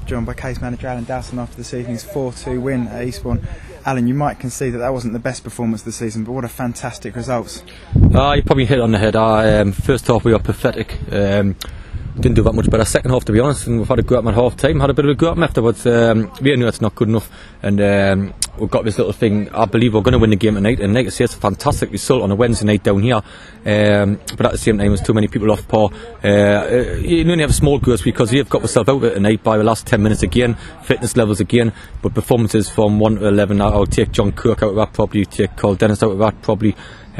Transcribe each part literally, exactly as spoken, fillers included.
joined by case manager Alan Dowson after this evening's four two win at Eastbourne. Alan, you might concede that that wasn't the best performance of the season, but what a fantastic results. Uh, you probably hit it on the head. Uh, um, first half we were pathetic. Um, didn't do that much better second half, to be honest, and we've had a go at them at half time, had a bit of a go at them afterwards. Um, we knew it's not good enough, and um, we've got this little thing. I believe we're going to win the game tonight, and like I say, it's a fantastic result on a Wednesday night down here, um, but at the same time there's too many people off par. Uh, you only have small goals because you've got yourself out of it tonight by the last ten minutes again, fitness levels again, but performances from one to eleven, I'll take John Kirk out of that probably, take Carl Dennis out of that probably.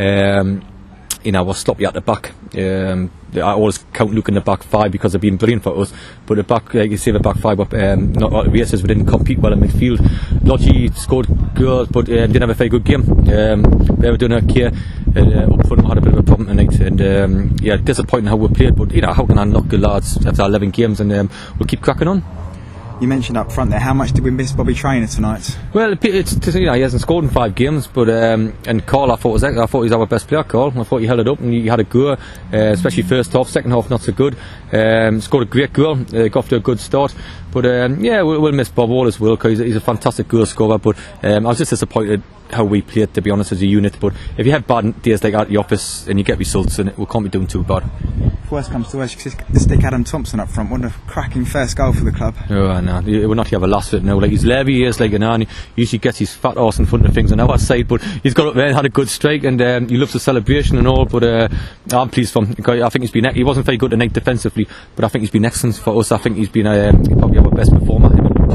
um, You know, we'll stop you at the back. Um, I always count Luke in the back five because they've been brilliant for us. But the back, like you say, the back five, up, um, not out of races, we didn't compete well in midfield. Lodgy scored goals, but uh, didn't have a very good game. Um, they were doing okay. Uh, up front, we had a bit of a problem tonight, and um, yeah, disappointing how we played. But you know, how can I knock the lads after eleven games? And um, we'll keep cracking on. You mentioned up front there, how much did we miss Bobby Traynor tonight? Well, it's, you know, he hasn't scored in five games, but um, and Carl, I thought was I thought he was our best player. Carl, I thought he held it up and he had a go, uh, especially first half. Second half not so good. Um, scored a great goal, uh, got off to a good start. But um, yeah, we'll, we'll miss Bob all as well because he's, he's a fantastic goal scorer. But um, I was just disappointed how we played, to be honest, as a unit. But if you have bad days like at the office and you get results, and we can't be doing too bad. If worst comes to worst, you stick Adam Thompson up front. What a cracking first goal for the club. Oh no, we're not here have a loss of it now. Like he's Levy, he is like an man. He usually gets his fat arse in front of things on our side, but he's got up there and had a good strike, and um, he loves the celebration and all. But uh, I'm pleased for him. I think he's been. He wasn't very good tonight defensively, but I think he's been excellent for us. I think he's been uh, probably our best performer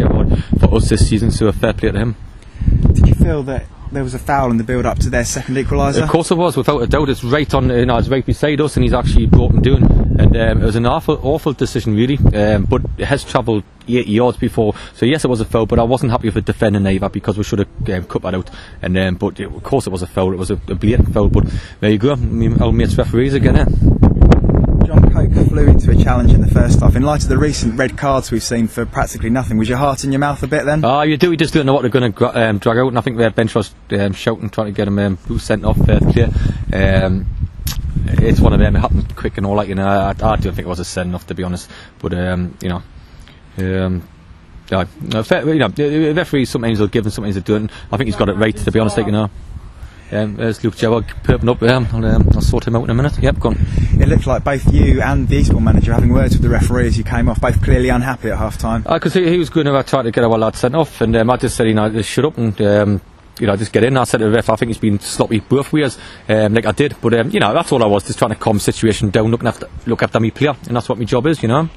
for us this season. So a fair play to him. Did you feel that there was a foul in the build-up to their second equaliser? Of course it was, without a doubt. It's right on, you know, it's right beside us, and he's actually broken down. And um, it was an awful, awful decision, really. Um, but it has travelled eighty yards before, so yes, it was a foul. But I wasn't happy with defending either because we should have um, cut that out. And um, but it, of course, it was a foul. It was a, a blatant foul. But there you go, our mates referees again. Eh? John Coke flew into a challenge in the first half. In light of the recent red cards we've seen for practically nothing, was your heart in your mouth a bit then? Ah, uh, you do. You just don't know what they're going to um, drag out, and I think their bench was um, shouting, trying to get him um, sent off fair play. Um, it's one of them. It happened quick and all that. You know, I, I don't think it was a send off, to be honest. But um, you know, um, yeah, fair, you know, referees sometimes will give and sometimes they don't. I think he's got it right, to be honest. Like, you know. Um, there's Luke Jewell perping up there. I'll, um, I'll sort him out in a minute. Yep, go on. It looked like both you and the Eastbourne manager having words with the referee as you came off, both clearly unhappy at half time. Because uh, he, he was going to try to get our lad sent off, and um, I just said, you know, just shut up and um, you know, just get in. I said to the ref, I think he's been sloppy both ways, um, like I did. But um, you know, that's all I was, just trying to calm the situation down, looking after look after me player, and that's what my job is, you know.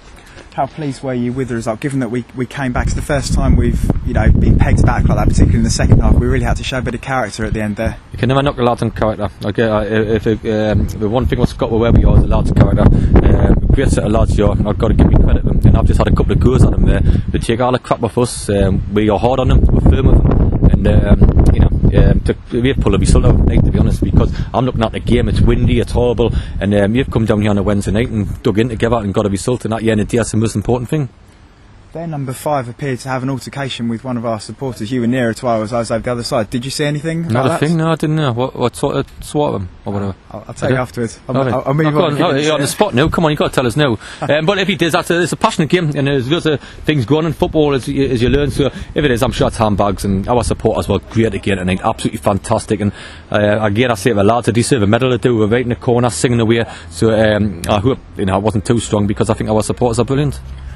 How pleased were you with the result, given that we we came back? It's the first time we've, you know, been pegged back like that, particularly in the second half. We really had to show a bit of character at the end there. You can never knock the lads on character. Okay, uh, if it, um, the one thing what's got where we are is the lads' character. Um, great set of lads here, and I've got to give me credit to them. And I've just had a couple of goes on them there. They take all the crap off us. Um, we are hard on them. We're firm with them, and um, you know. Um, to, we've pulled a result out tonight, to be honest, because I'm looking at the game, it's windy, it's horrible, and um, you've come down here on a Wednesday night and dug in together and got a result, and at the end of the day, that's the most important thing. Their number five appeared to have an altercation with one of our supporters. You were nearer to ours, I was over the other side. Did you see anything? Not a that? thing, no, I didn't know. What, what sort of swat them or whatever? I'll, I'll tell you afterwards. I'll, I'll, I'll, I'll move oh, on. on, oh, you're on the spot now. Come on, you've got to tell us now. um, but if he does, that's a, it's a passionate game, and there's lots of things going on in football as, as you learn. So if it is, I'm sure it's handbags, and our supporters were great again tonight. Absolutely fantastic. And uh, again, I say to the lads, they deserve a medal to do. We're right in the corner, singing away. So um, I hope, you know, I wasn't too strong because I think our supporters are brilliant.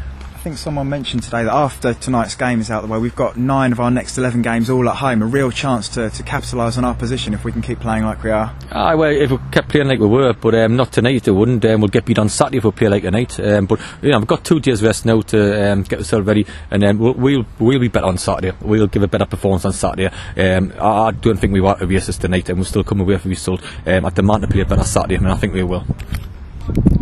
I think someone mentioned today that after tonight's game is out the way, we've got nine of our next eleven games all at home. A real chance to, to capitalise on our position if we can keep playing like we are. Ah, well, if we kept playing like we were, but um, not tonight, they wouldn't. Um, we'll get beat on Saturday if we play like tonight. Um, but you know, we've got two days rest now to um, get ourselves ready, and then um, we'll, we'll we'll be better on Saturday. We'll give a better performance on Saturday. Um, I, I don't think we were to races tonight, and we'll still come away with a result. Um, I demand to play a better Saturday, and I think we will.